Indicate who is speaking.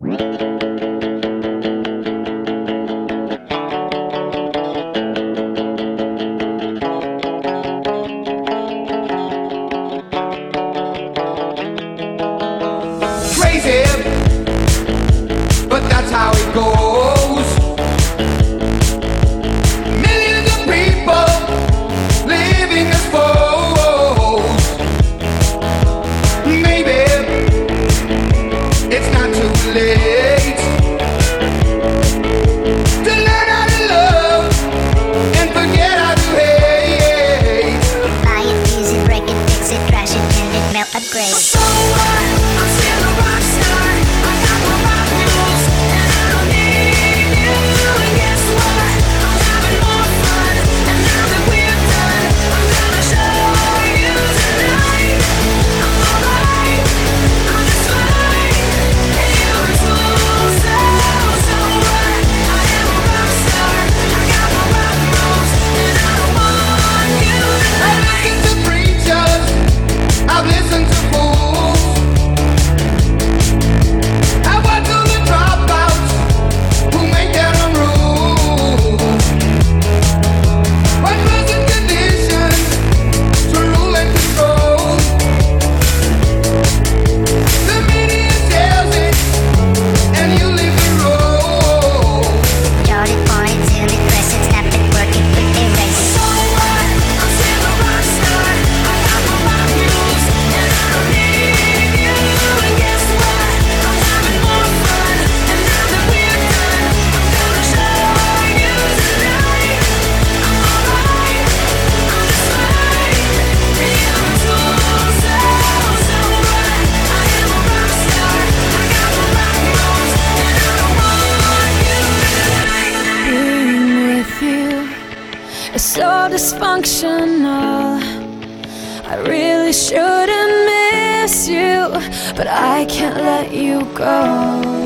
Speaker 1: Crazy, but that's how it goes. Millions of people living as foes. Maybe it's not too late to learn how to love and forget how to hate.
Speaker 2: Buy it, use it, break it, fix it, crash it, mend it, melt, upgrade.
Speaker 3: So what? I'm still a rock star. I got my rock moves, and I don't need you. And guess what? I'm having more fun. And now that we're done, I'm gonna show you tonight. I'm alright. I'm just fine. And you're a tool, so what? I am a rock star. I got my rock moves, and I don't want you
Speaker 1: I've
Speaker 3: tonight.
Speaker 1: listened to preachers, I've listened to fools. I watch all the dropouts who make their own rules. What was the conditions to rule and control? The media tells it, and you leave the role.
Speaker 2: Jot it, point it, zoom it, press it, snap it, work it, quick erase it.
Speaker 3: So what? I'm still a rock star. I got my rock moves, and I don't need you. And guess what? I'm having more fun. And now that we're done, I'm gonna show you tonight. I'm alright. I'm just fine. And you're a tool, so what? I am a rock star. I got my rock moves, and I don't want you tonight.
Speaker 4: Being with you is so dysfunctional. I really shouldn't miss you, but I can't let you go.